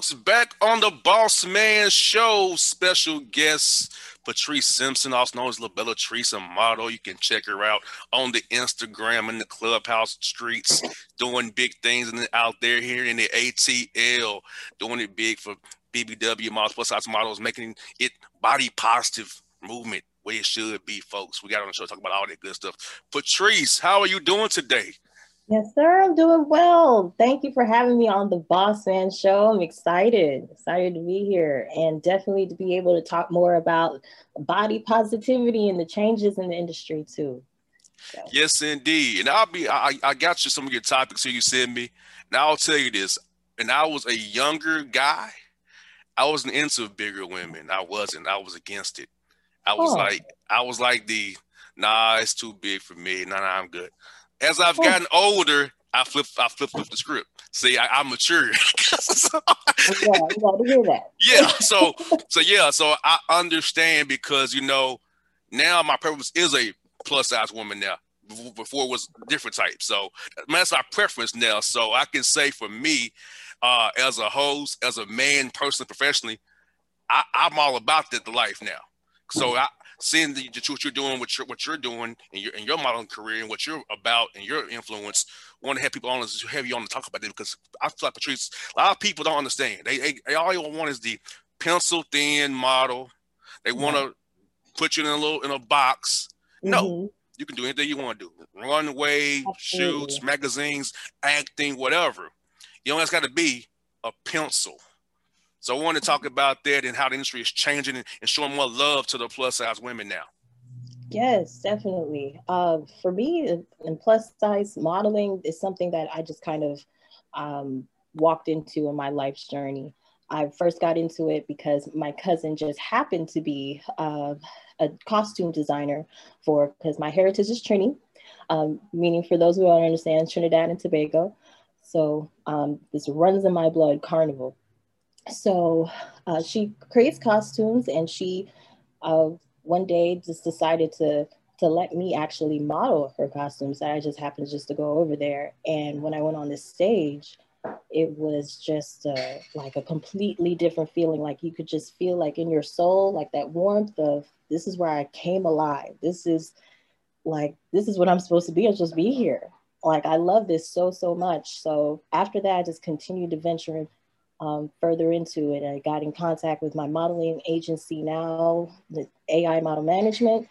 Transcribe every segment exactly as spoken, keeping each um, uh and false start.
folks, back on the Boss Man Show. Special guest Patrice Simpson, also known as La Bellatrice, a model. You can check her out on the Instagram and the Clubhouse streets, doing big things and out there here in the A T L, doing it big for B B W models, plus size models, making it body positive movement where it should be, folks. We got on the show to talk about all that good stuff. Patrice, how are you doing today? Yes, sir. I'm doing well. Thank you for having me on the Boss Man Show. I'm excited, excited to be here and definitely to be able to talk more about body positivity and the changes in the industry too. So. Yes, indeed. And I'll be, I, I got you some of your topics here you sent me. Now I'll tell you this. And I was a younger guy. I wasn't into bigger women. I wasn't. I was against it. I was oh. like, I was like the, nah, it's too big for me. Nah, nah, I'm good. As I've gotten older, I flip, I flip, flip the script. See, I, I'm mature. so, yeah, you got to hear that. yeah. So, so yeah. So I understand because you know now my purpose is a plus size woman now. Before it was different type. So that's my preference now. So I can say for me, uh, as a host, as a man, personally, professionally, I, I'm all about that the life now. So I. Seeing the, what you're doing, what you're, what you're doing in your in your modeling career and what you're about and your influence, I want to have people on to have you on to talk about it because I feel like Patrice, a lot of people don't understand. They, they, they all they want is the pencil thin model. They want to yeah. put you in a little in a box. Mm-hmm. No, you can do anything you want to do. Runway, Absolutely. shoots, magazines, acting, whatever. You know, it's got to be a pencil. So I want to talk about that and how the industry is changing and, and showing more love to the plus size women now. Yes, definitely. Uh, for me, and plus size modeling is something that I just kind of um, walked into in my life's journey. I first got into it because my cousin just happened to be uh, a costume designer for, because my heritage is Trini, um, meaning for those who don't understand, Trinidad and Tobago. So um, this runs in my blood, carnival. So uh, she creates costumes and she uh, one day just decided to to let me actually model her costumes. I just happened just to go over there. And when I went on the stage, it was just uh, like a completely different feeling. Like you could just feel like in your soul, like that warmth of this is where I came alive. This is like, this is what I'm supposed to be. I'll just be here. Like, I love this so, so much. So after that, I just continued to venture Um, further into it. I got in contact with my modeling agency now, the A I Model Management,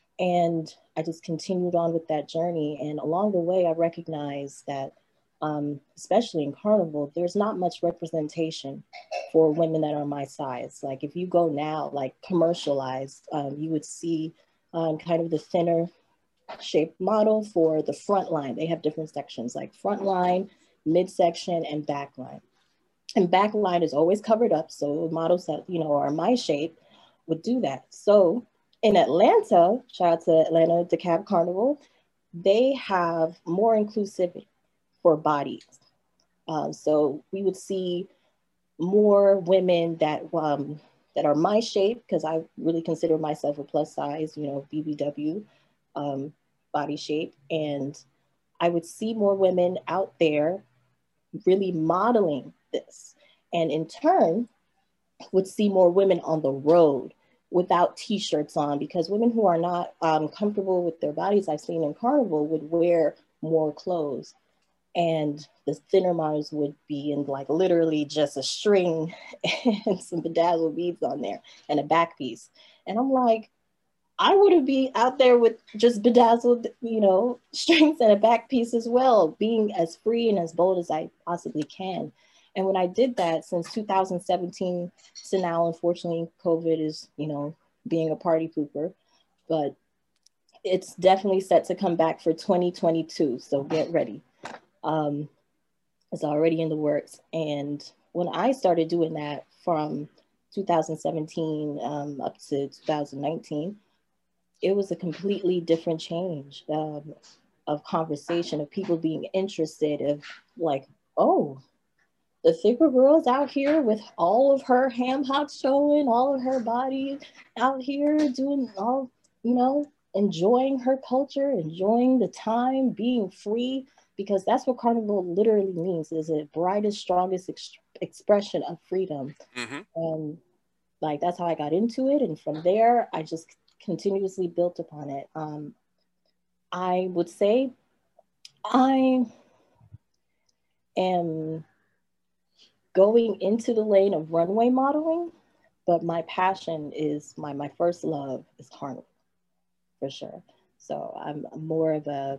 and I just continued on with that journey. And along the way, I recognized that, um, especially in Carnival, there's not much representation for women that are my size. Like if you go now, like commercialized, um, you would see um, kind of the thinner shaped model for the front line. They have different sections like front line, midsection, and back line. And back line is always covered up. So models that, you know, are my shape would do that. So in Atlanta, shout out to Atlanta DeKalb Carnival, they have more inclusivity for bodies. Um, so we would see more women that um, that are my shape, because I really consider myself a plus size, you know, B B W um, body shape. And I would see more women out there really modeling this, and in turn would see more women on the road without t-shirts on, because women who are not um, comfortable with their bodies, I've seen in Carnival, would wear more clothes, and the thinner models would be in like literally just a string and some bedazzled beads on there and a back piece. And I'm like, I would be out there with just bedazzled, you know, strings and a back piece as well, being as free and as bold as I possibly can. And when I did that since two thousand seventeen to now, unfortunately, COVID is, you know, being a party pooper, but it's definitely set to come back for twenty twenty-two. So get ready. Um, it's already in the works. And when I started doing that from two thousand seventeen um, up to two thousand nineteen, it was a completely different change um, of conversation, of people being interested, of like, oh, the thicker girl's out here with all of her ham hocks showing, all of her body out here doing all, you know, enjoying her culture, enjoying the time, being free, because that's what Carnival literally means, is it brightest, strongest, ex- expression of freedom. Mm-hmm. And like, that's how I got into it. And from there, I just continuously built upon it. Um, I would say I am going into the lane of runway modeling, but my passion is my, my first love is carnival, for sure. So I'm more of a,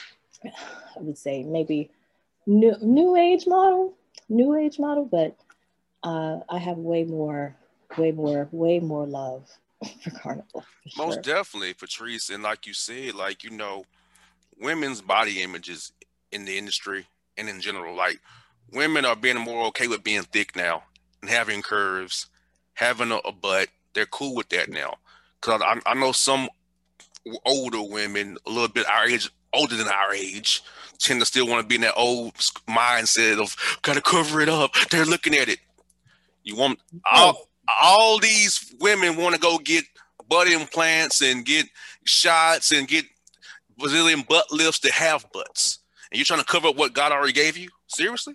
I would say maybe new, new age model, new age model, but uh, I have way more, way more, way more love for carnival. For Most sure. definitely, Patrice. And like you said, like, you know, women's body images in the industry and in general, like women are being more okay with being thick now and having curves, having a, a butt. They're cool with that now. Cause I, I know some older women, a little bit our age, older than our age, tend to still want to be in that old mindset of gotta cover it up. They're looking at it. You want all, all these women want to go get butt implants and get shots and get Brazilian butt lifts to have butts, and you're trying to cover up what God already gave you? Seriously?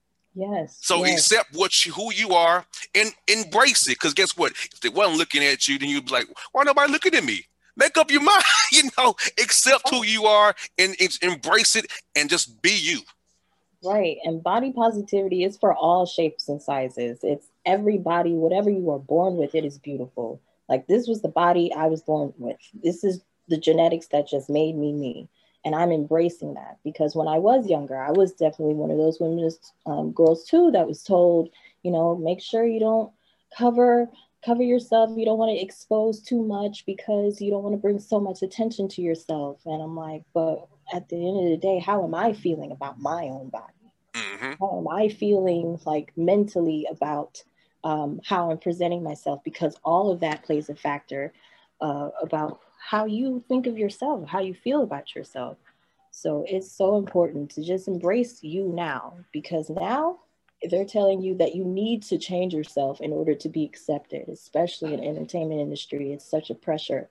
Yes. So yes. accept what you, who you are, and embrace it. Because guess what? If they wasn't looking at you, then you'd be like, why nobody looking at me? Make up your mind, you know, accept who you are and, and embrace it and just be you. Right. And body positivity is for all shapes and sizes. It's everybody, whatever you are born with, it is beautiful. Like, this was the body I was born with. This is the genetics that just made me me. And I'm embracing that, because when I was younger, I was definitely one of those women, um, girls too, that was told, you know, make sure you don't cover cover yourself. You don't want to expose too much because you don't want to bring so much attention to yourself. And I'm like, but at the end of the day, how am I feeling about my own body? Mm-hmm. How am I feeling like mentally about um, how I'm presenting myself? Because all of that plays a factor uh, about how you think of yourself, how you feel about yourself. So it's so important to just embrace you now, because now they're telling you that you need to change yourself in order to be accepted, especially in the entertainment industry. It's such a pressure.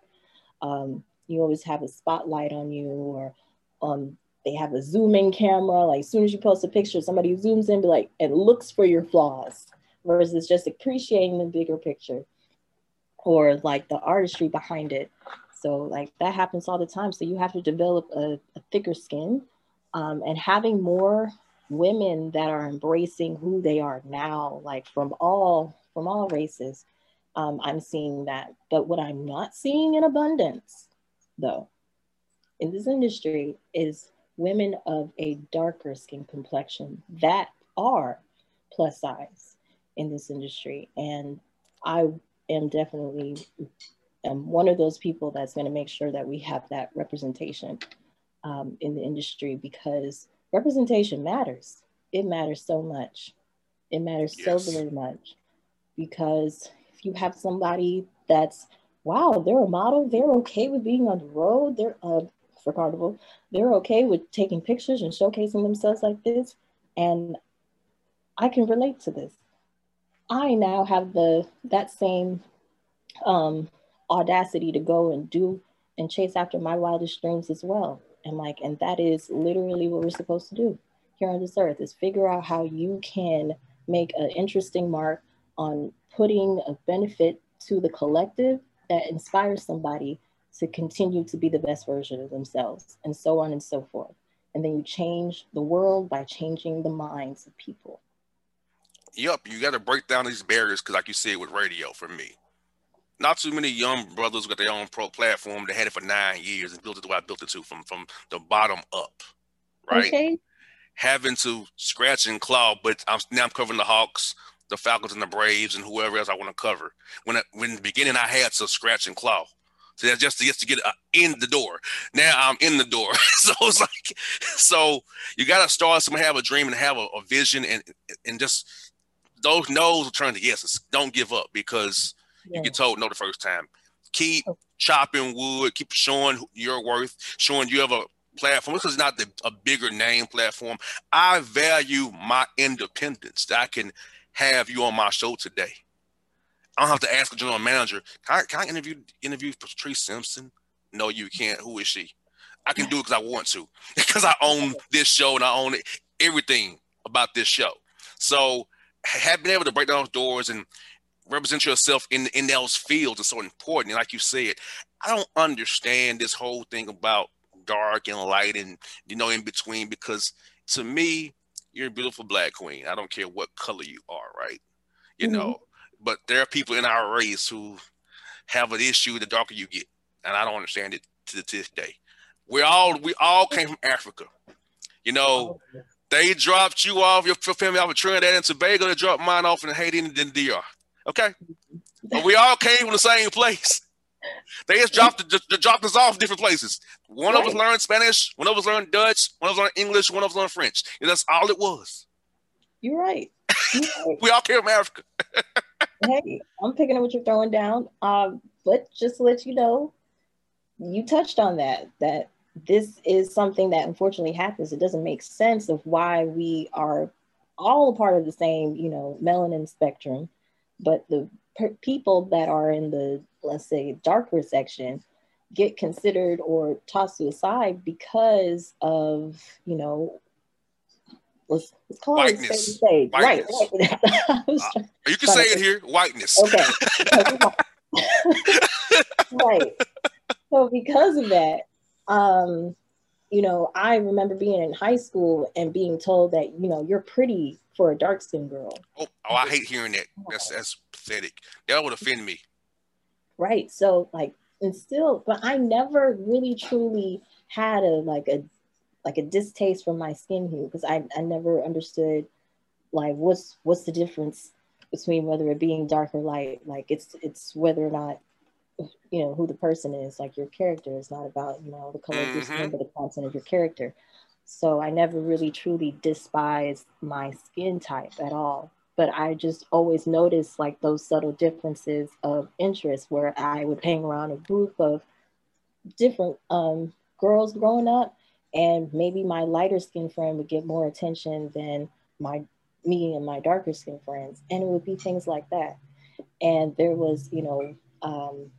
Um, you always have a spotlight on you, or um, they have a zooming camera. Like, as soon as you post a picture, somebody zooms in, be like, and looks for your flaws, versus just appreciating the bigger picture or like the artistry behind it. So like that happens all the time. So you have to develop a, a thicker skin, um, and having more women that are embracing who they are now, like from all from all races. Um, I'm seeing that. But what I'm not seeing in abundance, though, in this industry is women of a darker skin complexion that are plus size in this industry. And I am definitely am one of those people that's going to make sure that we have that representation um, in the industry, because representation matters. It matters so much. It matters yes. so very much, because if you have somebody that's, wow, they're a model, they're okay with being on the road, they're uh, for carnival, they're okay with taking pictures and showcasing themselves like this, and I can relate to this. I now have the that same um, audacity to go and do and chase after my wildest dreams as well. And like, and that is literally what we're supposed to do here on this earth, is figure out how you can make an interesting mark on putting a benefit to the collective that inspires somebody to continue to be the best version of themselves, and so on and so forth. And then you change the world by changing the minds of people. Yep, you got to break down these barriers, because like you said with radio, for me, not too many young brothers got their own pro platform. They had it for nine years and built it the way I built it to, from from the bottom up, right? Okay. Having to scratch and claw, but I'm now I'm covering the Hawks, the Falcons, and the Braves, and whoever else I want to cover. When I, when in the beginning I had to scratch and claw, so that's just to, just to get uh, in the door. Now I'm in the door, so it's like, so you got to start. Someone have a dream and have a, a vision, and and just those no's will turn to yeses. Don't give up, because yeah. you get told no the first time. Keep oh. chopping wood. Keep showing your worth. Showing you have a platform. This is not the, a bigger name platform. I value my independence. That I can have you on my show today. I don't have to ask a general manager, can I, can I interview interview Patrice Simpson? No, you can't. Who is she? I can do it because I want to, because I own this show and I own it, everything about this show. So have been able to break down those doors and represent yourself in in those fields is so important. And like you said, I don't understand this whole thing about dark and light and you know in between, because to me, you're a beautiful black queen. I don't care what color you are, right? You Mm-hmm. know, but there are people in our race who have an issue the darker you get, and I don't understand it to, to this day. We all we all came from Africa. You know, Oh, yes. they dropped you off, your family off of Trinidad and Tobago. They dropped mine off in Haiti and then D R. Okay, but we all came from the same place. They just dropped the, the dropped us off different places. One of us Right. learned Spanish, one of us learned Dutch, one of us learned English, one of us learned French. And that's all it was. You're right. You're right. We all came from Africa. Hey, I'm picking up what you're throwing down. Um, but just to let you know, you touched on that, that this is something that unfortunately happens. It doesn't make sense of why we are all a part of the same, you know, melanin spectrum, but the per- people that are in the, let's say, darker section get considered or tossed to the side because of, you know, let's, let's call it a spade a Whiteness. spade. Right, Whiteness. right. I was Uh, trying, you can trying say to it think. here, whiteness. Okay. Right. So because of that, um, you know, I remember being in high school and being told that, you know, you're pretty for a dark skinned girl. Oh, oh, I hate hearing that. That's that's pathetic. That would offend me. Right. So like, and still, but I never really truly had a like a like a distaste for my skin hue because I, I never understood like what's what's the difference between whether it being dark or light. Like it's it's whether or not you know who the person is, like your character is not about you know the color of your skin Mm-hmm. but the content of your character. So I never really truly despised my skin type at all, but I just always noticed like those subtle differences of interest where I would hang around a group of different um, girls growing up, and maybe my lighter skin friend would get more attention than my me and my darker skin friends, and it would be things like that. And there was you know um,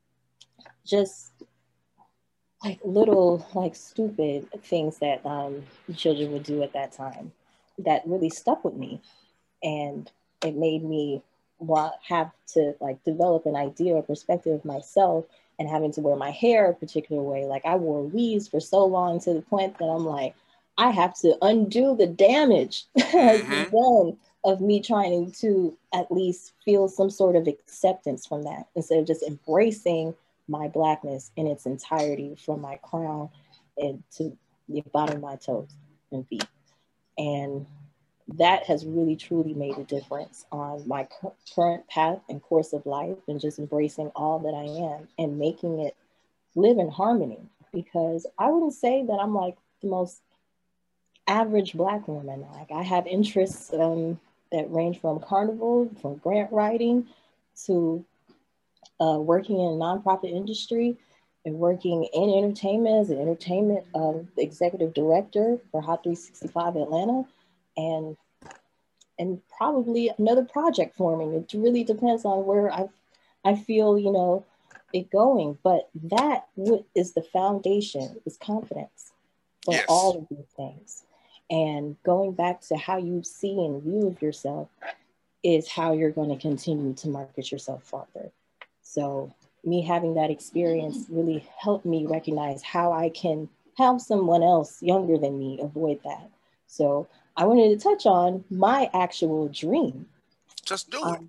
just like little like stupid things that um, children would do at that time that really stuck with me, and it made me want have to like develop an idea or perspective of myself, and having to wear my hair a particular way. Like I wore weaves for so long to the point that I'm like, I have to undo the damage that has been Mm-hmm. done of me trying to at least feel some sort of acceptance from that instead of just embracing my blackness in its entirety from my crown and to the bottom of my toes and feet. And that has really truly made a difference on my current path and course of life, and just embracing all that I am and making it live in harmony. Because I wouldn't say that I'm like the most average black woman. Like I have interests um, that range from carnival, from grant writing, to uh, working in a nonprofit industry and working in entertainment as an entertainment uh, executive director for Hot three sixty-five Atlanta, and and probably another project forming. It really depends on where I I feel you know it going. But that is the foundation, is confidence for Yes. all of these things. And going back to how you see and view of yourself is how you're going to continue to market yourself farther. So me having that experience really helped me recognize how I can help someone else younger than me avoid that. So I wanted to touch on my actual dream. Just do it. Um,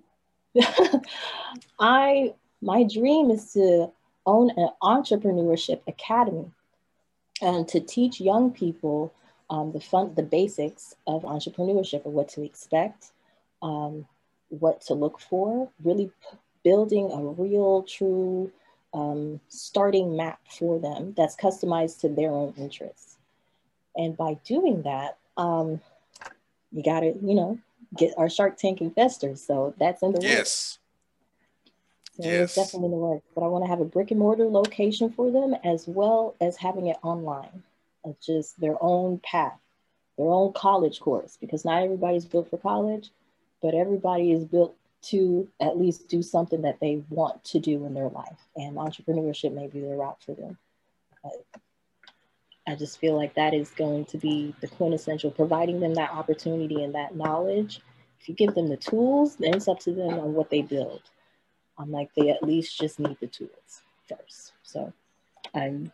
I my dream is to own an entrepreneurship academy and to teach young people um, the fun, the basics of entrepreneurship, or what to expect, um, what to look for, really p- building a real, true um, starting map for them that's customized to their own interests. And by doing that, um, you got to, you know, get our Shark Tank investors. So that's in the works. Yes. So it's Yes. definitely in the works. But I want to have a brick and mortar location for them as well as having it online. Of just their own path, their own college course, because not everybody's built for college, but everybody is built to at least do something that they want to do in their life. And entrepreneurship may be their route for them. But I just feel like that is going to be the quintessential, providing them that opportunity and that knowledge if you give them the tools, then it's up to them on what they build. I'm like, they at least just need the tools first. So I'm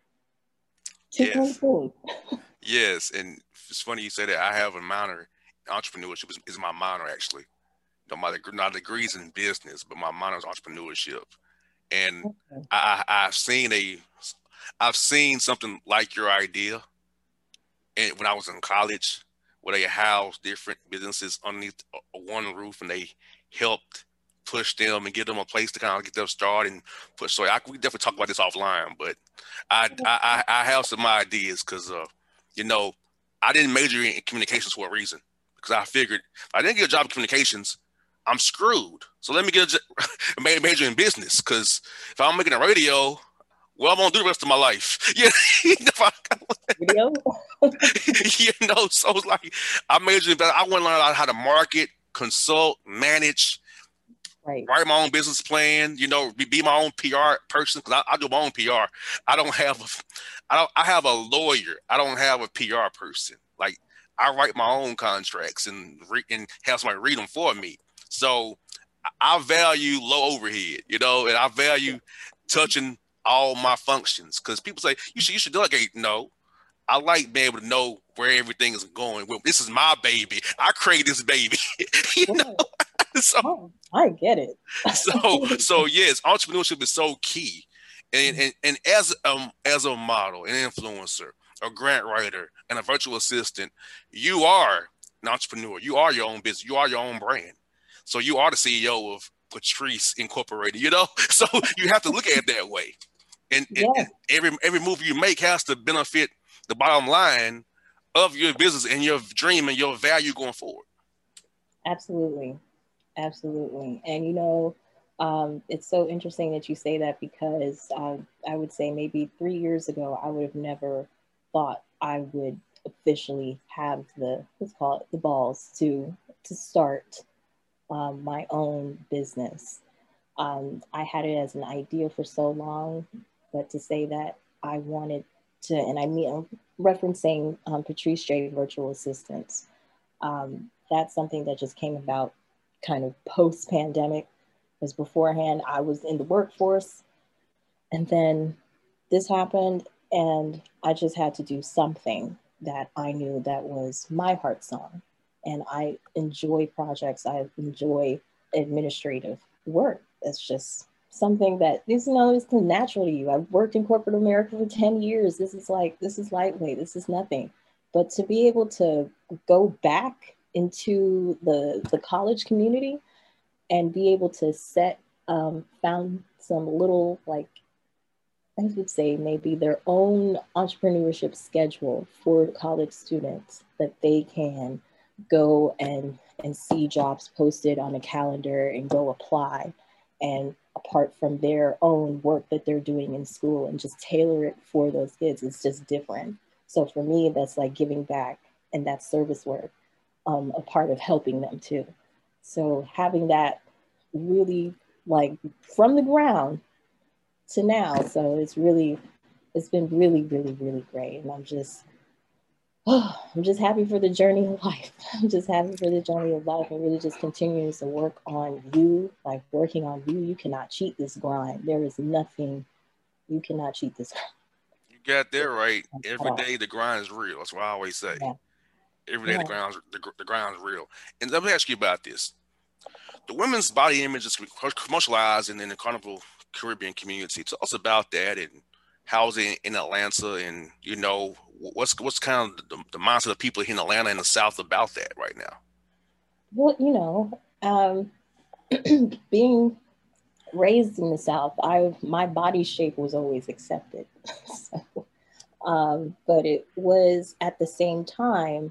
two points forward. Yes, and it's funny you say that. I have a minor entrepreneurship is, is my minor actually. My degree, not degrees in business, but my minor is entrepreneurship. And okay. I, I've seen a, I've seen something like your idea. And when I was in college, where they housed different businesses underneath one roof, and they helped push them and give them a place to kind of get them started and push. So I, we definitely talk about this offline, but I, I, I have some ideas because, uh, you know, I didn't major in communications for a reason, because I figured if I didn't get a job in communications, I'm screwed. So let me get a major in business, because if I'm making a radio, well, I'm gonna do the rest of my life. Yeah, video. You know, so it's like I majored in. I want to learn how to market, consult, manage, right. write my own business plan. You know, be, be my own P R person, because I, I do my own P R. I don't have a, I don't. I have a lawyer. I don't have a P R person. Like I write my own contracts and re, and have somebody read them for me. So I value low overhead, you know, and I value touching all my functions, because people say you should you should delegate. No, I like being able to know where everything is going. Well, this is my baby. I created this baby. You know? So oh, I get it. so so yes, entrepreneurship is so key. And and, and as um as a model, an influencer, a grant writer, and a virtual assistant, you are an entrepreneur. You are your own business. You are your own brand. So you are the C E O of Patrice Incorporated, you know? So you have to look at it that way. And, yeah. and, and every every move you make has to benefit the bottom line of your business and your dream and your value going forward. Absolutely. Absolutely. And, you know, um, it's so interesting that you say that, because uh, I would say maybe three years ago, I would have never thought I would officially have the, let's call it the balls to, to start um, my own business. Um, I had it as an idea for so long, but to say that I wanted to, and I mean, I'm referencing um, Patrice J Virtual Assistants. Um, that's something that just came about kind of post-pandemic, because beforehand I was in the workforce, and then this happened, and I just had to do something that I knew that was my heart song. And I enjoy projects. I enjoy administrative work. That's just something that is, you know, it's natural to you. I've worked in corporate America for ten years. This is like, this is lightweight. This is nothing. But to be able to go back into the, the college community and be able to set, um, found some little, like, I would say maybe their own entrepreneurship schedule for college students that they can go and, and see jobs posted on a calendar and go apply. And apart from their own work that they're doing in school, and just tailor it for those kids, it's just different. So for me, that's like giving back, and that's service work, um, a part of helping them too. So having that really, like, from the ground to now. So it's really, it's been really, really, really great. And I'm just, oh, I'm just happy for the journey of life. I'm just happy for the journey of life, and really just continuing to work on you, like working on you. You cannot cheat this grind. There is nothing, you cannot cheat this grind. You got that right. Every day the grind is real. That's what I always say. Yeah. Every day yeah. the grind, the, the grind is real. And let me ask you about this. The women's body image is commercialized in, in the Carnival Caribbean community. Tell us about that, and how's it in Atlanta, and, you know, what's what's kind of the, the mindset of people in Atlanta and the South about that right now? Well, you know, um, being raised in the South, I my body shape was always accepted. So, um, but it was at the same time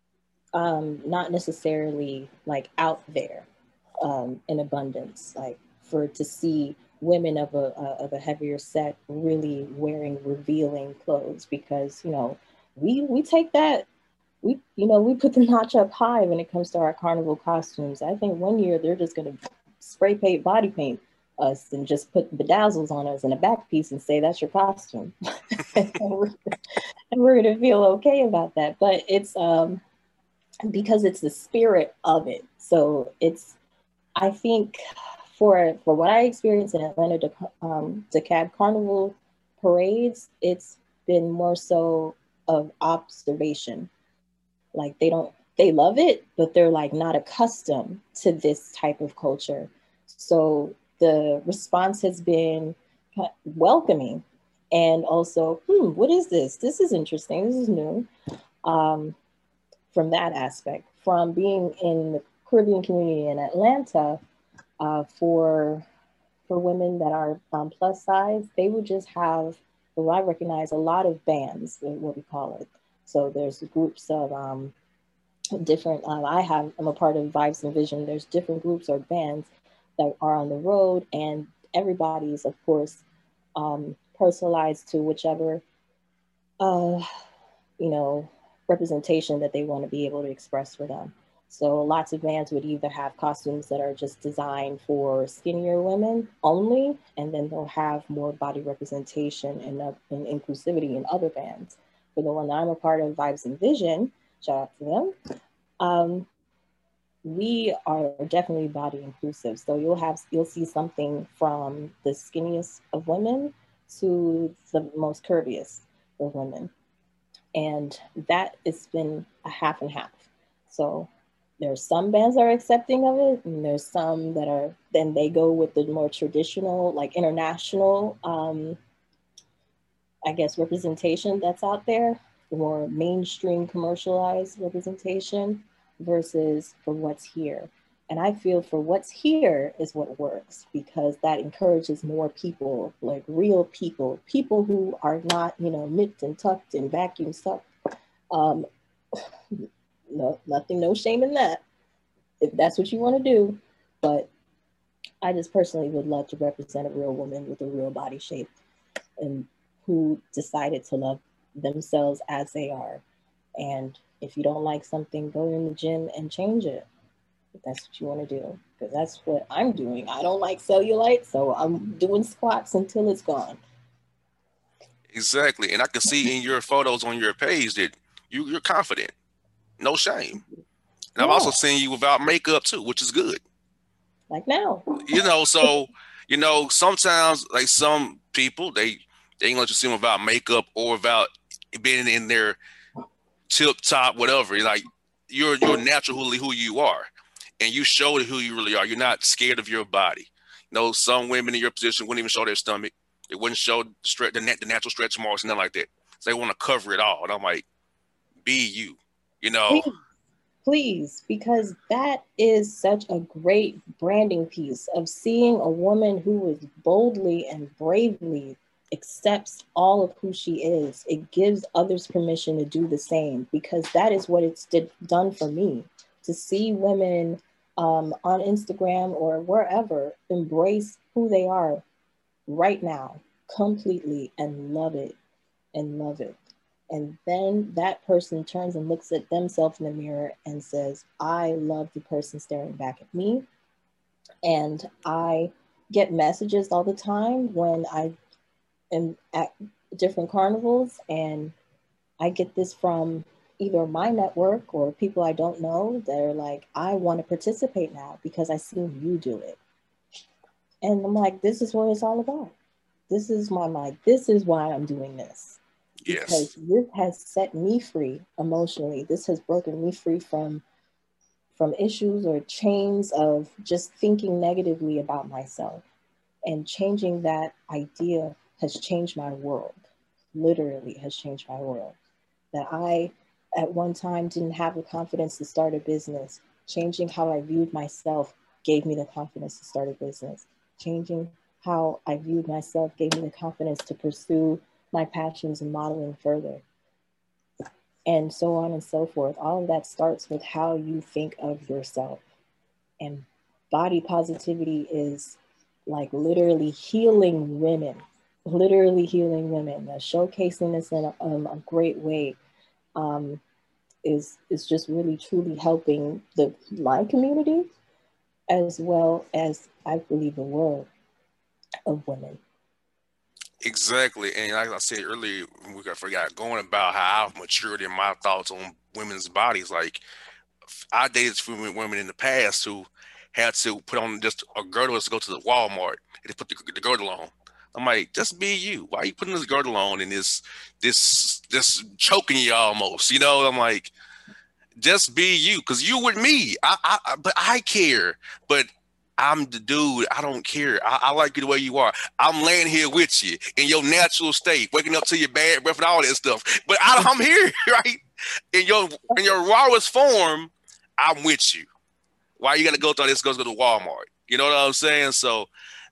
um, not necessarily like out there um, in abundance, like for to see women of a uh, of a heavier set really wearing revealing clothes, because, you know, we we take that, we you know we put the notch up high when it comes to our carnival costumes. I think one year they're just going to spray paint, body paint us, and just put bedazzles on us in a back piece and say that's your costume. and we're, and we're going to feel okay about that. But it's um because it's the spirit of it. So it's, I think for for what I experienced in Atlanta De, um, DeKalb Carnival parades, it's been more so of observation. Like they don't, they love it, but they're like not accustomed to this type of culture. So the response has been welcoming, and also, hmm, what is this? This is interesting. This is new. Um, from that aspect, from being in the Caribbean community in Atlanta, uh, for for women that are um, plus size, they would just have, well, I recognize a lot of bands, what we call it. So there's groups of um, different, uh, I have, I'm a part of Vibes and Vision. There's different groups or bands that are on the road, and everybody's, of course, um, personalized to whichever, uh, you know, representation that they want to be able to express for them. So lots of bands would either have costumes that are just designed for skinnier women only, and then they'll have more body representation and, uh, and inclusivity in other bands. For the one that I'm a part of, Vibes and Vision, shout out to them, um, we are definitely body inclusive. So you'll have, you'll see something from the skinniest of women to the most curviest of women. And that it's been a half and half. So there's some bands that are accepting of it, and there's some that are, then they go with the more traditional, like international, um, I guess, representation that's out there, more mainstream commercialized representation versus for what's here. And I feel for what's here is what works, because that encourages more people, like real people, people who are not, you know, nipped and tucked and vacuum sucked. Um, no, nothing, no shame in that, if that's what you want to do. But I just personally would love to represent a real woman with a real body shape, and who decided to love themselves as they are. And if you don't like something, go in the gym and change it, if that's what you want to do, because that's what I'm doing. I don't like cellulite, so I'm doing squats until it's gone. Exactly. And I can see in your photos on your page that you, you're confident, no shame. And yeah. I've also seen you without makeup too, which is good. Like now. You know, so, you know, sometimes like some people, they, they ain't let you see them without makeup or without being in their tip top, whatever. Like you're, you're naturally who you are, and you show who you really are. You're not scared of your body. You know, some women in your position wouldn't even show their stomach. They wouldn't show the, the, the natural stretch marks and nothing like that. So they want to cover it all. And I'm like, be you, you know. Please, please, because that is such a great branding piece of seeing a woman who is boldly and bravely accepts all of who she is. It gives others permission to do the same, because that is what it's did, done for me. To see women um, on Instagram or wherever embrace who they are right now completely and love it and love it. And then that person turns and looks at themselves in the mirror and says, I love the person staring back at me. And I get messages all the time when I am at different carnivals, and I get this from either my network or people I don't know. They're like, I want to participate now because I seen you do it. And I'm like, this is what it's all about. This is my mind. This is why I'm doing this. Because yes. This has set me free emotionally. This has broken me free from, from issues or chains of just thinking negatively about myself. And changing that idea has changed my world. Literally has changed my world. That I, at one time, didn't have the confidence to start a business. Changing how I viewed myself gave me the confidence to start a business. Changing how I viewed myself gave me the confidence to pursue my passions and modeling further, and so on and so forth. All of that starts with how you think of yourself. And body positivity is like literally healing women, literally healing women, uh, showcasing this in a, um, a great way um, is, is just really truly helping the my community, as well as I believe the world of women. Exactly. And like I said earlier, we got forgot going about how I've matured in my thoughts on women's bodies. Like I dated few women in the past who had to put on just a girdle to go to the Walmart and they put the, the girdle on. I'm like, just be you. Why are you putting this girdle on and this this this choking you almost? You know, I'm like, just be you, because you with me. I, I, but I care. But I'm the dude. I don't care. I, I like you the way you are. I'm laying here with you in your natural state, waking up to your bad breath and all that stuff. But I, I'm here, right? In your in your rawest form, I'm with you. Why you got to go through this? Goes to the Walmart. You know what I'm saying? So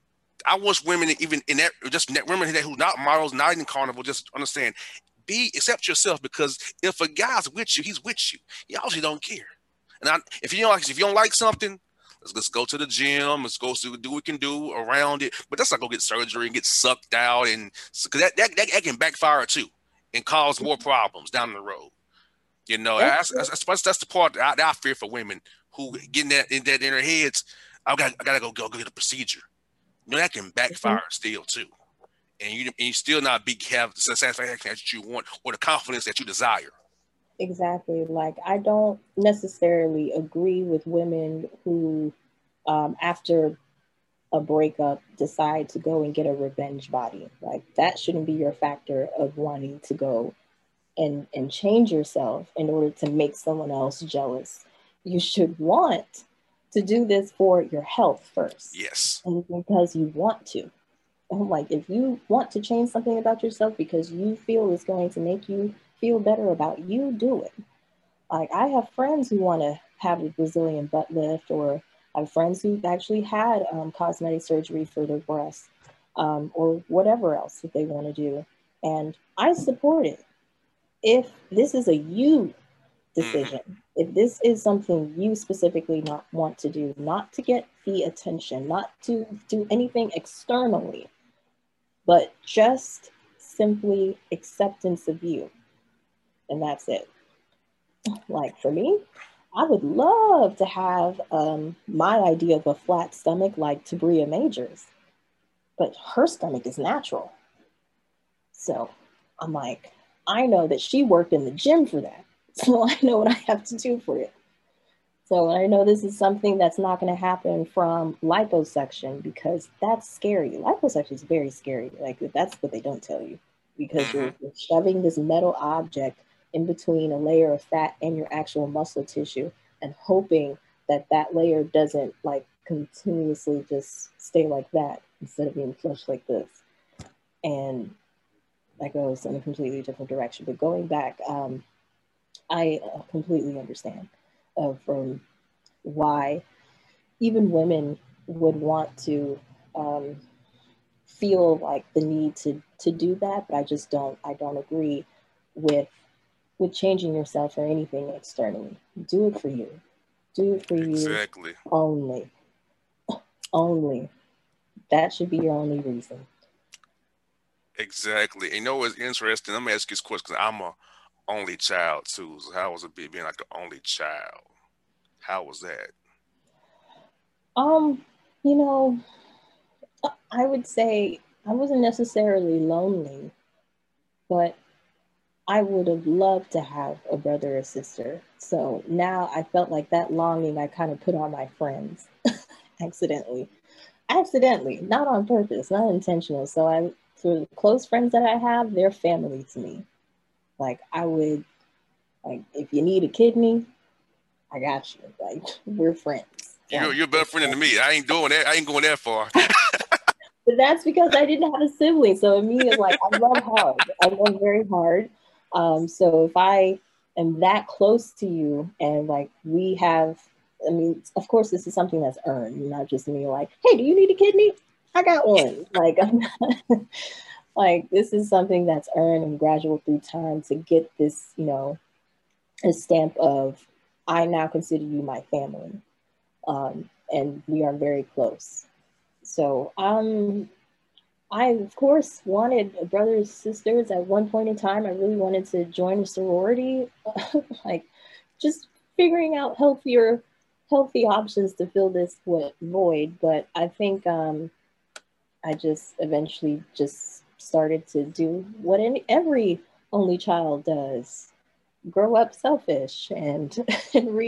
I wish women, even in that, just women who not models, not in carnival, just understand. Be accept yourself, because if a guy's with you, he's with you. He obviously don't care. And I, if you don't like, if you don't like something, let's let's go to the gym. Let's go see, do what we can do around it. But that's not go get surgery and get sucked out, and because that, that that that can backfire too and cause more problems down the road. You know, that's that's, that's, that's the part that I, that I fear for women who getting that in that in their heads. I got I gotta go go, go get a procedure. You know, that can backfire mm-hmm. still too. And you, and you still not be have the satisfaction that you want or the confidence that you desire. Exactly. Like, I don't necessarily agree with women who, um, after a breakup, decide to go and get a revenge body. Like, that shouldn't be your factor of wanting to go and, and change yourself in order to make someone else jealous. You should want to do this for your health first. Yes. And because you want to. Like, if you want to change something about yourself because you feel it's going to make you feel better about you, do it. Like, I have friends who want to have a Brazilian butt lift, or I have friends who actually had um, cosmetic surgery for their breasts, um, or whatever else that they want to do. And I support it. If this is a you decision, mm-hmm. if this is something you specifically not want to do, not to get the attention, not to do anything externally, but just simply acceptance of you. And that's it. Like, for me, I would love to have um, my idea of a flat stomach like Tabria Majors, but her stomach is natural. So I'm like, I know that she worked in the gym for that. So I know what I have to do for it. So I know this is something that's not going to happen from liposuction, because that's scary. Liposuction is very scary. Like, that's what they don't tell you, because mm-hmm. you're, you're shoving this metal object in between a layer of fat and your actual muscle tissue and hoping that that layer doesn't like continuously just stay like that instead of being flushed like this. And that goes in a completely different direction. But going back, um, I uh, completely understand. Uh, from why even women would want to um, feel like the need to to do that, but I just don't. I don't agree with with changing yourself or anything externally. Do it for you. Do it for exactly. you only. Only. That should be your only reason. Exactly. And you know what's interesting? Let me ask you this question, because I'm a only child too. So how was it being like the only child? How was that? Um, you know, I would say I wasn't necessarily lonely, but I would have loved to have a brother or sister. So now I felt like that longing I kind of put on my friends accidentally. Accidentally, not on purpose, not intentional. So I, for the close friends that I have, they're family to me. Like, I would, like, if you need a kidney, I got you. Like, we're friends. You're, like, you're a better friend than me. I ain't doing that. I ain't going that far. But that's because I didn't have a sibling. So me, like, I love hard. I love very hard. Um, so if I am that close to you and like we have, I mean, of course, this is something that's earned, not just me like, hey, do you need a kidney? I got one. Like, I'm not, like, this is something that's earned and gradual through time to get this, you know, a stamp of, I now consider you my family. Um, and we are very close. So um, I, of course, wanted brothers, sisters. At one point in time, I really wanted to join a sorority, like just figuring out healthier, healthy options to fill this void. But I think um, I just eventually just started to do what any, every only child does. Grow up selfish and, and read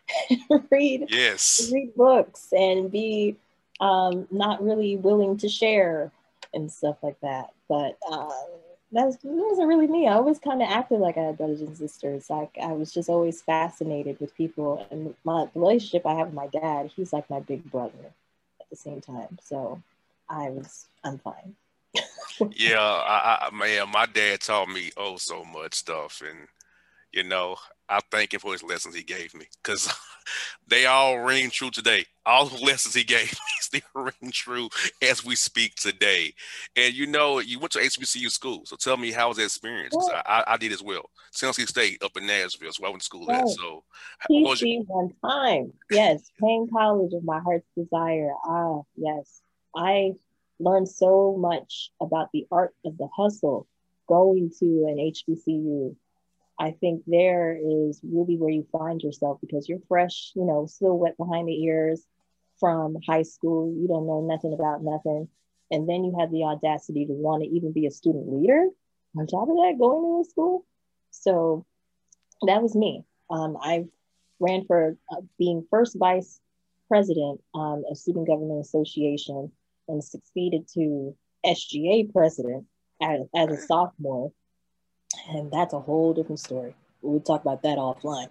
read Yes. read books and be um, not really willing to share and stuff like that. But uh, that's, that wasn't really me. I always kind of acted like I had brothers and sisters. Like I was just always fascinated with people, and my the relationship I have with my dad, he's like my big brother at the same time. So I was, I'm fine. Yeah, I, I man, my dad taught me oh so much stuff, and you know, I thank him for his lessons he gave me because they all ring true today. All the lessons he gave me still ring true as we speak today. And you know, you went to H B C U school, so tell me how was that experience? Because I, I, I did as well. Tennessee State up in Nashville, so I went to school at. Right. So, what was your, P C one time. Yes, Payne College of my heart's desire. Ah, yes. I learned so much about the art of the hustle going to an H B C U. I think there is really where you find yourself because you're fresh, you know, still wet behind the ears from high school. You don't know nothing about nothing. And then you have the audacity to want to even be a student leader on top of that, going to a school. So that was me. Um, I ran for uh, being first vice president um, of Student Government Association and succeeded to S G A president as, as a sophomore. And that's a whole different story. We'll talk about that offline.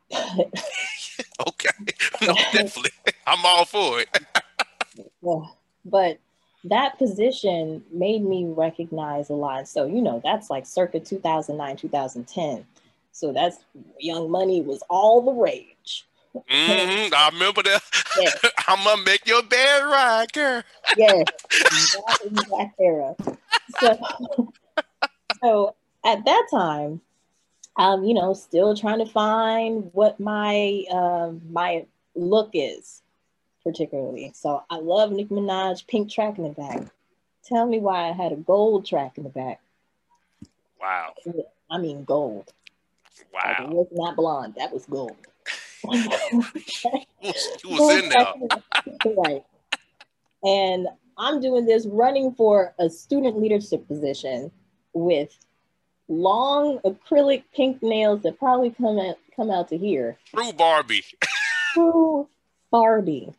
okay, no, definitely, I'm all for it. Well, but that position made me recognize a lot. So, you know, that's like circa two thousand nine, two thousand ten. So that's Young Money was all the rage. Mm-hmm, I remember that. Yes. I'm gonna make your bed right, girl. Yes, that exact era. So, so at that time, um, you know, still trying to find what my um, my look is, particularly. So I love Nicki Minaj, pink track in the back. Tell me why I had a gold track in the back. Wow. I mean gold. Wow. Like it was not blonde. That was gold. It was, it was in there. Right. And I'm doing this running for a student leadership position with long acrylic pink nails that probably come out, come out to here. True Barbie. True Barbie.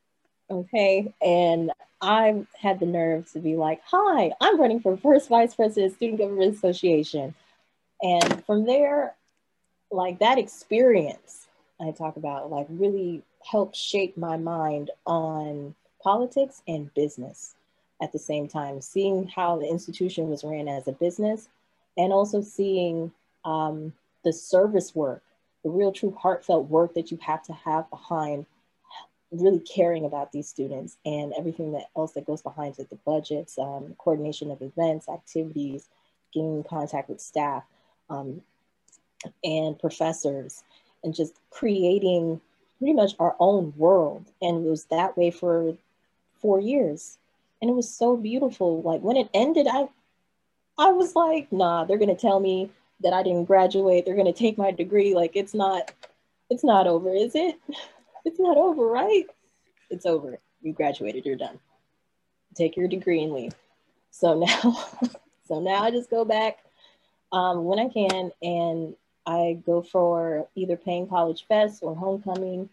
Okay. And I had the nerve to be like, hi, I'm running for first vice president of Student Government Association. And from there, like that experience I talk about, like really helped shape my mind on politics and business at the same time, seeing how the institution was ran as a business and also seeing um, the service work, the real true heartfelt work that you have to have behind really caring about these students and everything that else that goes behind it, the budgets, um, coordination of events, activities, getting in contact with staff um, and professors, and just creating pretty much our own world. And it was that way for four years. And it was so beautiful. Like when it ended, I I was like, nah, they're gonna tell me that I didn't graduate. They're gonna take my degree. Like it's not, it's not over, is it? It's not over, right? It's over. You graduated, you're done. Take your degree and leave. So now, so now I just go back um, when I can, and I go for either Payne College Fest or homecoming.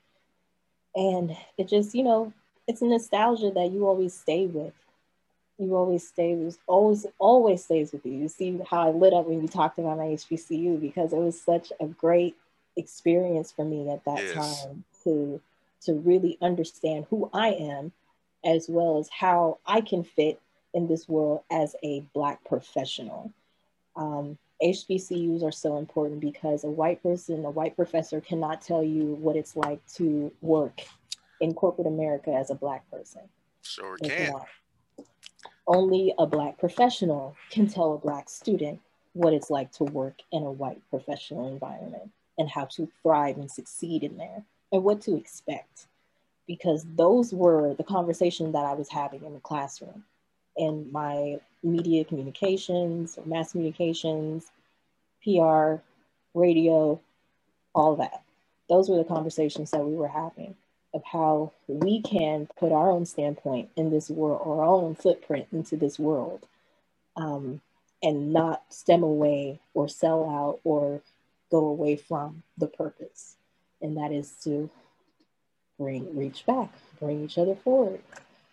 And it just, you know, it's a nostalgia that you always stay with. You always stay with, always, always stays with you. You see how I lit up when you talked about my H B C U because it was such a great experience for me at that yes. time to to really understand who I am, as well as how I can fit in this world as a Black professional. Um, H B C Us are so important because a white person, a white professor cannot tell you what it's like to work in corporate America as a Black person. Sure can. Only a Black professional can tell a Black student what it's like to work in a white professional environment and how to thrive and succeed in there and what to expect. Because those were the conversations that I was having in the classroom, in my media communications, mass communications, P R, radio, all that. Those were the conversations that we were having of how we can put our own standpoint in this world or our own footprint into this world um, and not stem away or sell out or go away from the purpose. and that is to bring reach back, bring each other forward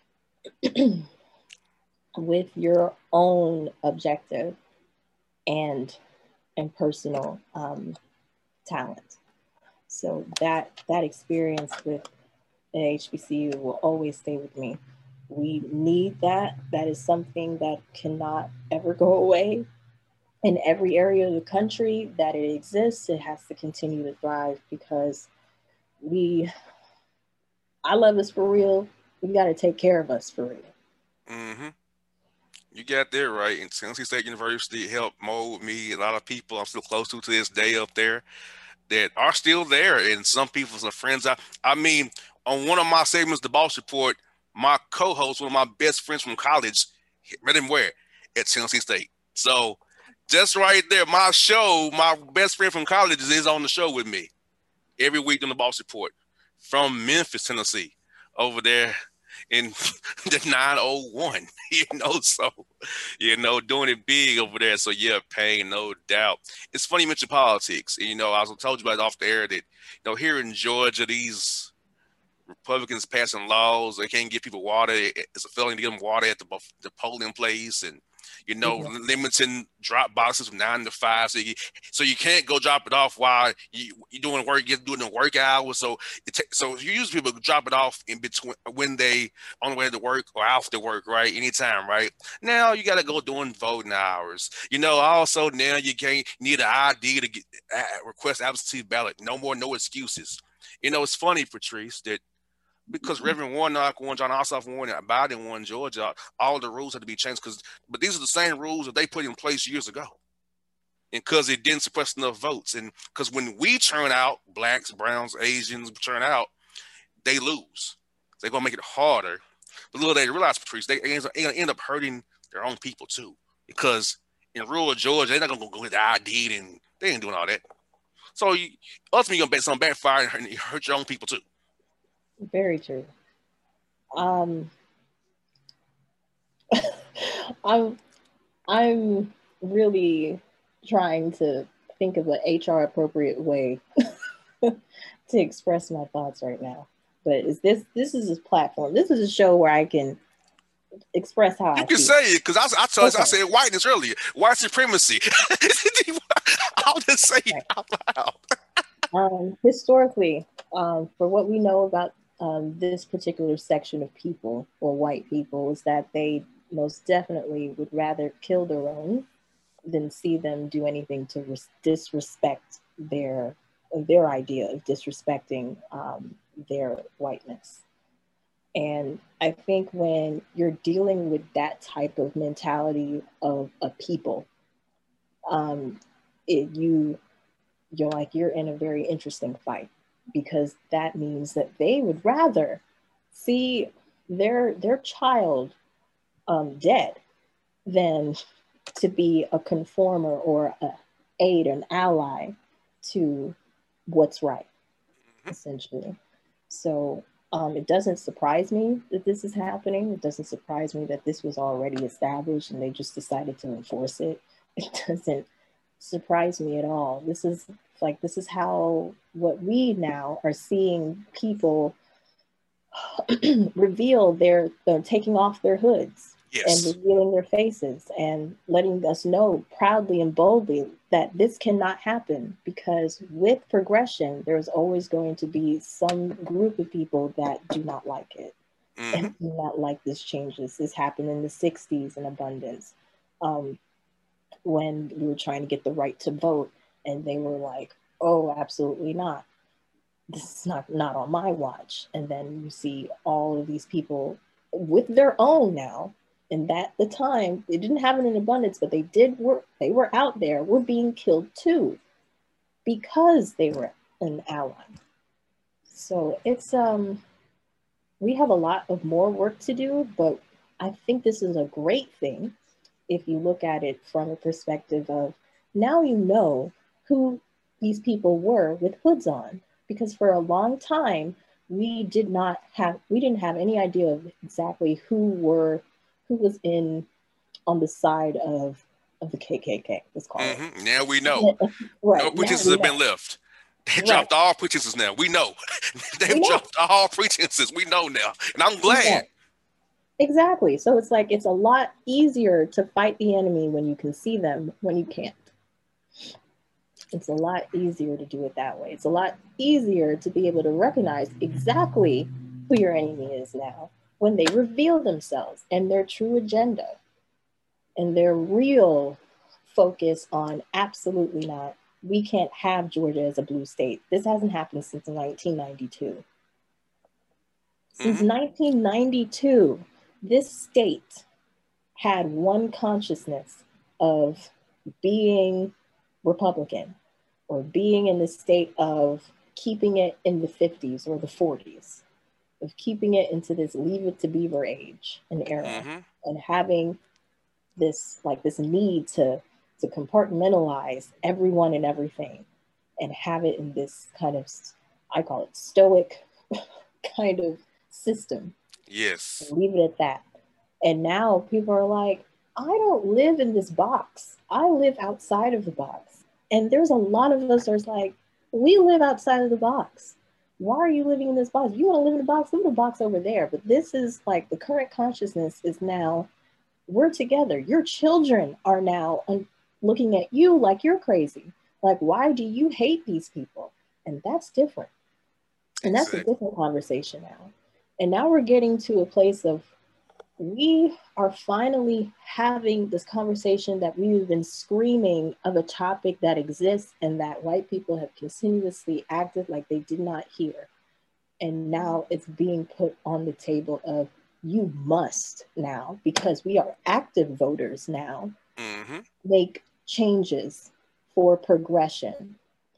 with your own objective and and personal um, talent. So that that experience with the H B C U will always stay with me. We need that. That is something that cannot ever go away. In every area of the country that it exists, it has to continue to thrive because we, I love us for real. We got to take care of us for real. Mm-hmm. You got that right. And Tennessee State University helped mold me. A lot of people I'm still close to to this day up there that are still there. And some people, some friends. I, I mean, on one of my segments, the Boss Report, my co-host, one of my best friends from college, met him where? At Tennessee State. So just right there, my show, my best friend from college is on the show with me every week on the Boss Report from Memphis, Tennessee, over there in the nine oh one, you know, so, you know, doing it big over there. So, yeah, pain, no doubt. It's funny you mentioned politics. And, you know, I was told you about it off the air that, you know, here in Georgia, these Republicans passing laws, they can't give people water. It's a felony to give them water at the, the polling place, and, you know, mm-hmm. limiting drop boxes from nine to five. So you, so you can't go drop it off while you, you're doing work, you're doing the work hours. So it ta- so you usually people drop it off in between when they on the way to work or after work, right? Anytime, right? Now you got to go doing voting hours. You know, also now you can't need an I D to get, uh, request absentee ballot. No more, no excuses. You know, it's funny, Patrice, that because Reverend Warnock won, John Ossoff won, and Biden won Georgia, all the rules had to be changed. Because, but these are the same rules that they put in place years ago, and because it didn't suppress enough votes, and because when we turn out, blacks, browns, Asians turn out, they lose. They're gonna make it harder. But little they realize, Patrice, they are gonna end up hurting their own people too, because in rural Georgia, they're not gonna go get the I D, and they ain't doing all that. So you, ultimately, you're gonna bet some backfire and hurt your own people too. Very true. Um, I'm I'm really trying to think of an H R appropriate way to express my thoughts right now. But is this this is a platform? This is a show where I can express how you I can feel. say it because I I told Okay. I said whiteness earlier, white supremacy. I'll just say it out loud. Um, historically, um, for what we know about um, this particular section of people or white people is that they most definitely would rather kill their own than see them do anything to res- disrespect their their idea of disrespecting um, their whiteness. And I think when you're dealing with that type of mentality of a people, um, it, you you're like you're in a very interesting fight, because that means that they would rather see their their child um, dead than to be a conformer or a aid, an ally to what's right, essentially. So um, it doesn't surprise me that this is happening. It doesn't surprise me that this was already established and they just decided to enforce it. It doesn't surprise me at all. This is like, this is how what we now are seeing people reveal their, they're taking off their hoods. Yes. And revealing their faces and letting us know proudly and boldly that this cannot happen, because with progression, there's always going to be some group of people that do not like it. Mm-hmm. And do not like this changes. This happened in the sixties in abundance. Um, when we were trying to get the right to vote, and they were like, oh, absolutely not. This is not, not on my watch. And then you see all of these people with their own now, and at the time, they didn't have it in abundance, but they did work, they were out there, were being killed too, because they were an ally. So it's, um, we have a lot of more work to do, but I think this is a great thing if you look at it from a perspective of, now you know who these people were with hoods on, because for a long time, we did not have, we didn't have any idea of exactly who were, who was in, on the side of, of the K K K, let's call mm-hmm. it. Now we know. Right. No pretenses have been left. They Right. dropped all pretenses now. We know. They've We know. dropped all pretenses. We know now. And I'm glad. Yeah. Exactly. So it's like it's a lot easier to fight the enemy when you can see them when you can't. It's a lot easier to do it that way. It's a lot easier to be able to recognize exactly who your enemy is now when they reveal themselves and their true agenda and their real focus on absolutely not. We can't have Georgia as a blue state. This hasn't happened since nineteen ninety-two. Since mm-hmm. nineteen ninety-two, this state had one consciousness of being Republican or being in the state of keeping it in the fifties or the forties, of keeping it into this leave it to beaver age and era, mm-hmm. and having this like this need to to compartmentalize everyone and everything and have it in this kind of, I call it stoic kind of system. Yes. And leave it at that. And now people are like, I don't live in this box. I live outside of the box. And there's a lot of us are like, we live outside of the box. Why are you living in this box? You want to live in the box? Live in the box over there. But this is like the current consciousness is now, we're together. Your children are now un- looking at you like you're crazy. Like, why do you hate these people? And that's different. And that's exactly. a different conversation now. And now we're getting to a place of, we are finally having this conversation that we've been screaming of a topic that exists and that white people have continuously acted like they did not hear. And now it's being put on the table of, you must now, because we are active voters now, mm-hmm. make changes for progression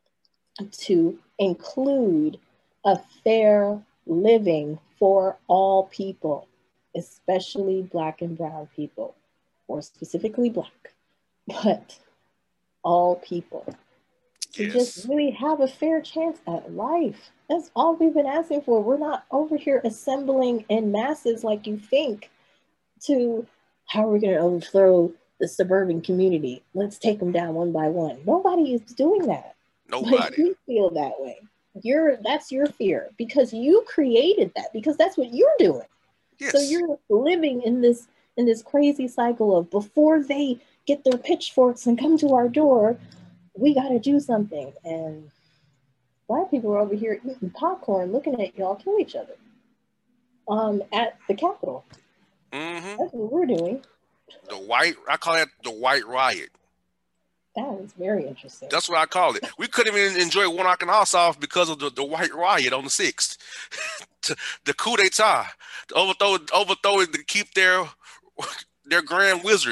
to include a fair living for all people, especially Black and brown people, or specifically Black, but all people. To yes. just really have a fair chance at life. That's all we've been asking for. We're not over here assembling in masses like you think to, how are we going to overthrow the suburban community? Let's take them down one by one. Nobody is doing that. Nobody. But you feel that way. You're, that's your fear because you created that, because that's what you're doing. Yes. So you're living in this in this crazy cycle of, before they get their pitchforks and come to our door, we got to do something. And Black people are over here eating popcorn, looking at y'all kill each other um, at the Capitol. Mm-hmm. That's what we're doing. The white, I call that the white riot. That is very interesting. That's what I call it. We couldn't even enjoy Warnock and Ossoff because of the, the white riot on the sixth. The coup d'etat, to overthrow, overthrow it to keep their their grand wizard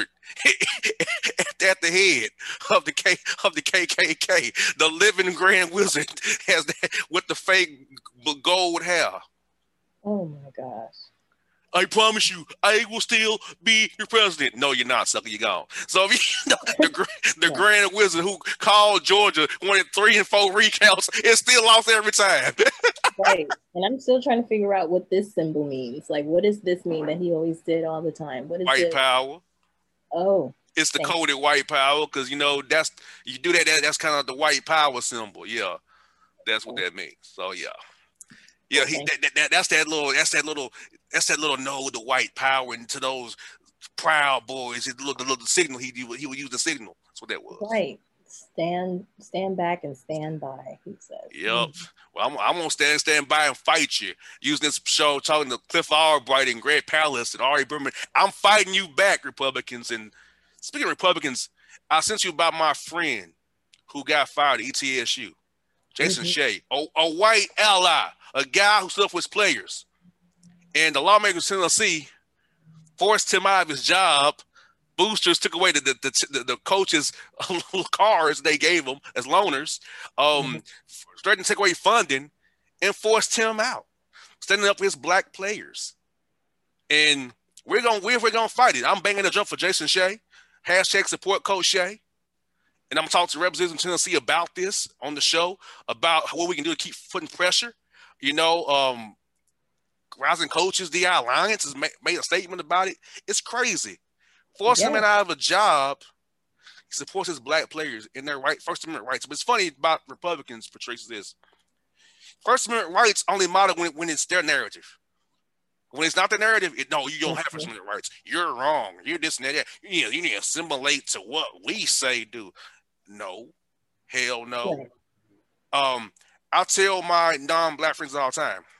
at the head of the K of the K K K, the living grand wizard has that with the fake gold hair. Oh my gosh. I promise you, I will still be your president. No, you're not, sucker. You're gone. So if you know, the, the yeah. grand wizard who called Georgia, wanted three and four recounts, it still lost every time. Right. And I'm still trying to figure out what this symbol means. Like, what does this mean that he always did all the time? What is white this? Power. Oh. It's the coded you. White power, because, you know, that's, you do that, that, that's kind of the white power symbol. Yeah. That's what that means. So, yeah. Yeah, he, that, that, that, that's that little, that's that little, that's that little node to white power, and to those Proud Boys, the little, the little signal he he would use the signal. That's what that was. Right. Stand, stand back and stand by. He said. Yep. Mm-hmm. Well, I'm, I'm gonna stand, stand by and fight you. Using this show, talking to Cliff Albright and Greg Palast and Ari Berman. I'm fighting you back, Republicans. And speaking of Republicans, I sent you about my friend who got fired at E T S U, Jason mm-hmm. Shea, a, a white ally, a guy who stood up for his players. And the lawmakers in Tennessee forced him out of his job. Boosters took away the the, the, the coaches' cars they gave him as loaners, um, mm-hmm. threatened to take away funding, and forced him out, standing up for his black players. And we're gonna we're, we're gonna fight it. I'm banging the drum for Jason Shea. Hashtag support Coach Shea. And I'm talking to representatives in Tennessee about this on the show, about what we can do to keep putting pressure. You know, um, Rising Coaches, D I Alliance has made, made a statement about it. It's crazy. Forcing yeah. him out of a job He supports his black players in their right First Amendment rights. But it's funny about Republicans, Patrice, this First Amendment rights only matter when, when it's their narrative. When it's not the narrative, it, no, you don't have First Amendment rights. You're wrong. You're this and that. You need, you need to assimilate to what we say do. No, hell no. Right. Um, I tell my non-black friends all the time,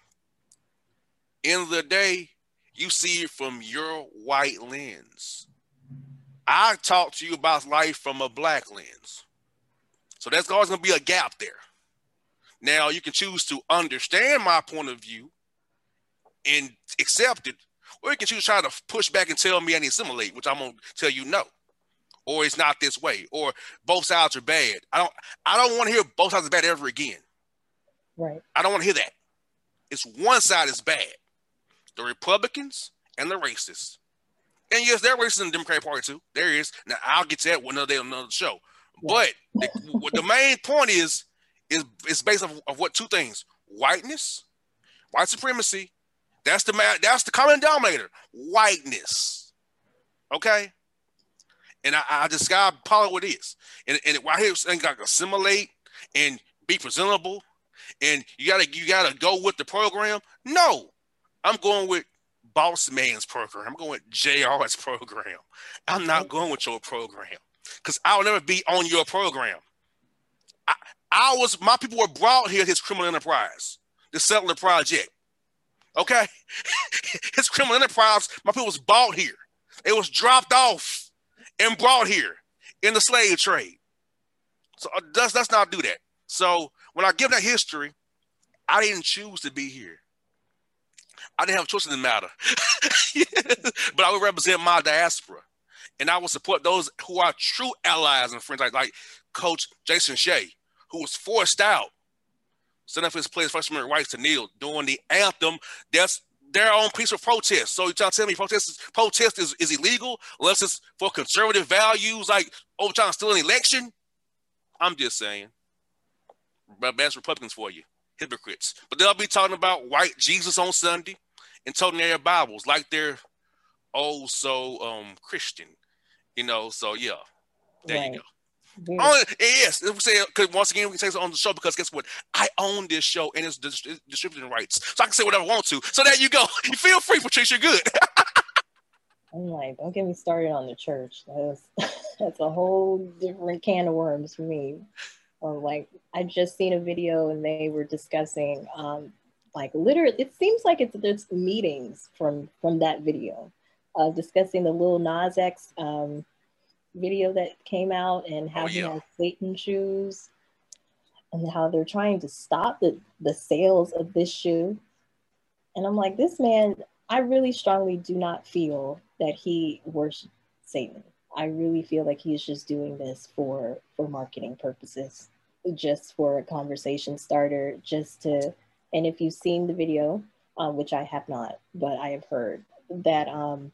end of the day, you see it from your white lens. I talk to you about life from a black lens. So there's always going to be a gap there. Now, you can choose to understand my point of view and accept it, or you can choose to try to push back and tell me I need to assimilate, which I'm going to tell you no. Or it's not this way, or both sides are bad. I don't I don't want to hear both sides are bad ever again. Right. I don't want to hear that. It's one side is bad. The Republicans and the racists. And yes, there are racists in the Democratic Party too. There is. Now I'll get to that one another day on another show. Yeah. But the, what the main point is, is is based on of what two things: whiteness, white supremacy. That's the man. That's the common denominator. Whiteness. Okay. And I, I just gotta follow what it is. And and why here saying like assimilate and be presentable, and you gotta you gotta go with the program. No, I'm going with Boss Man's program. I'm going with J R's program. I'm not going with your program because I'll never be on your program. I, I was my people were brought here his criminal enterprise, the settler project. Okay, his criminal enterprise. My people was bought here. It was dropped off and brought here in the slave trade. So uh, let's, let's not do that. So when I give that history, I didn't choose to be here. I didn't have a choice in the matter. But I would represent my diaspora. And I will support those who are true allies and friends, like, like Coach Jason Shea, who was forced out, setting up his players' First Amendment rights to kneel during the anthem. That's their own peaceful protest. So you're trying to tell me protest, is, protest is, is illegal unless it's for conservative values, like over trying to steal an election? I'm just saying. But that's Republicans for you. Hypocrites. But they'll be talking about white Jesus on Sunday and toting their Bibles like they're oh so um Christian. You know, so yeah. There right. you go. Yeah. Oh, yes, because once again we can say it on the show because guess what? I own this show and it's dist- distributing rights, so I can say whatever I want to. So there you go. You feel free, Patrice. You're good. I'm like, don't get me started on the church. That's that's a whole different can of worms for me. Or like, I just seen a video and they were discussing, um, like literally, it seems like it's there's meetings from from that video, uh, discussing the Lil Nas X. Um, video that came out and how oh, yeah. he has Satan shoes and how they're trying to stop the, the sales of this shoe. And I'm like, this man, I really strongly do not feel that he worships Satan. I really feel like he's just doing this for, for marketing purposes, just for a conversation starter, just to, and if you've seen the video, uh, which I have not, but I have heard that um,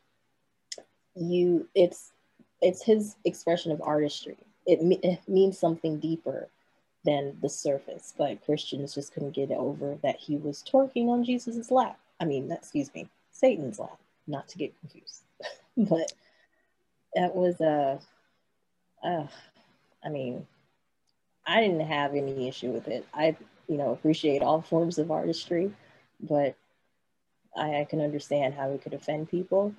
you, it's, it's his expression of artistry. It, me- it means something deeper than the surface, but Christians just couldn't get over that he was twerking on Jesus's lap. I mean, excuse me, Satan's lap, not to get confused. But that was, uh, uh, I mean, I didn't have any issue with it. I, you know, appreciate all forms of artistry, but I, I can understand how it could offend people.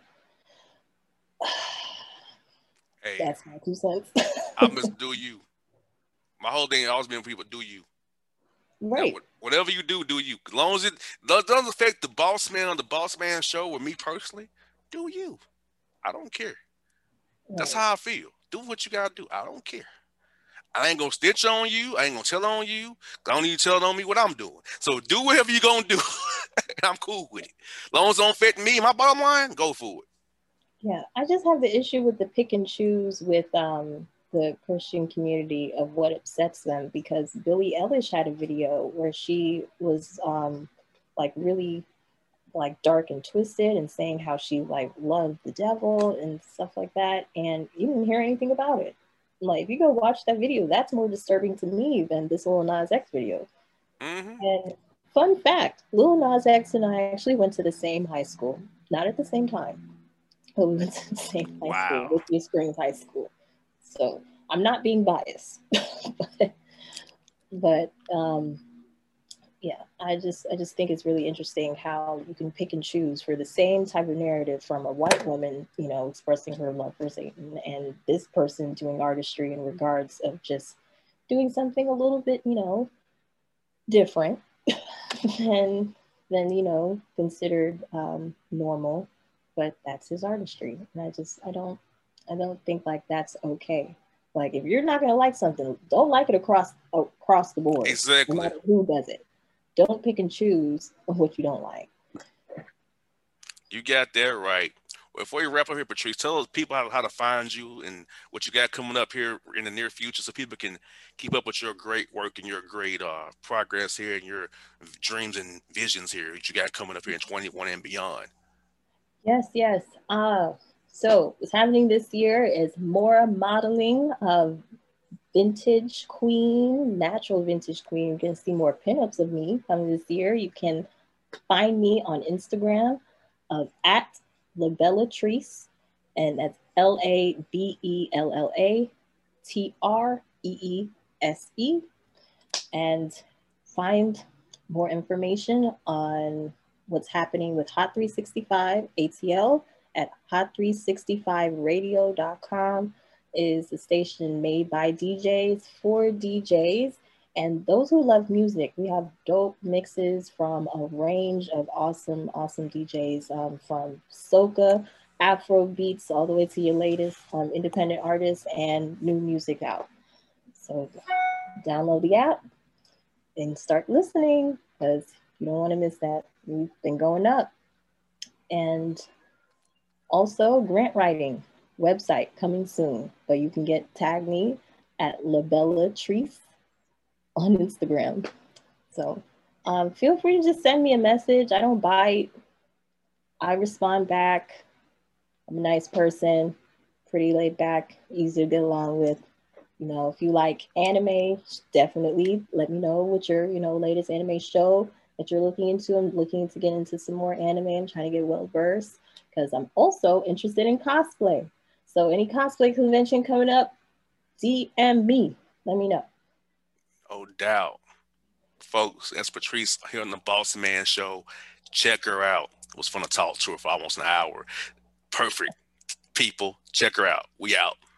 Hey, that's my two cents. I must do you. My whole thing always been people do you. Right. Now, whatever you do, do you. As long as it doesn't affect the boss man on the Boss Man show or me personally, do you. I don't care. Right. That's how I feel. Do what you gotta do. I don't care. I ain't gonna stitch on you. I ain't gonna tell on you. I don't need you telling on me what I'm doing. So do whatever you're gonna do. I'm cool with it. As long as it don't affect me, my bottom line, go for it. Yeah, I just have the issue with the pick and choose with um, the Christian community of what upsets them, because Billie Eilish had a video where she was um, like really like dark and twisted and saying how she like loved the devil and stuff like that. And you didn't hear anything about it. Like if you go watch that video, that's more disturbing to me than this Lil Nas X video. Mm-hmm. And fun fact, Lil Nas X and I actually went to the same high school, not at the same time. But we went to the same high wow. school, Whitney Springs High School. So I'm not being biased, but, but um, yeah, I just I just think it's really interesting how you can pick and choose for the same type of narrative from a white woman, you know, expressing her love for Satan, and this person doing artistry in regards of just doing something a little bit, you know, different than than you know considered um, normal, but that's his artistry, and I just I don't I don't think like that's okay. Like if you're not gonna like something, don't like it across across the board, no Exactly. matter who does it. Don't pick and choose what you don't like. You got that right. Well, before you wrap up here, Patrice, tell people how, how to find you and what you got coming up here in the near future so people can keep up with your great work and your great uh, progress here and your dreams and visions here that you got coming up here in twenty-one and beyond. Yes, yes. Uh, so what's happening this year is more modeling of vintage queen, natural vintage queen. You're gonna see more pinups of me coming this year. You can find me on Instagram of at Labellatrice, and that's L A B E L L A T R E E S E, and find more information on what's happening with Hot three sixty-five A T L at hot three sixty-five radio dot com. Is a station made by D Js for D Js and those who love music. We have dope mixes from a range of awesome, awesome D Js, um, from soca, Afro beats, all the way to your latest um, independent artists and new music out. So download the app and start listening because you don't want to miss that. We've been going up. And also grant writing website coming soon, but you can get tag me at Labellatrice on Instagram. So um, feel free to just send me a message. I don't bite. I respond back. I'm a nice person, pretty laid back, easy to get along with. You know, if you like anime, definitely let me know what your, you know, latest anime show that you're looking into. I'm looking to get into some more anime. I'm trying to get well versed because I'm also interested in cosplay. So any cosplay convention coming up, D M me. Let me know. No doubt. Folks, that's Patrice here on the Boss Man Show. Check her out. It was fun to talk to her for almost an hour. Perfect people. Check her out. We out.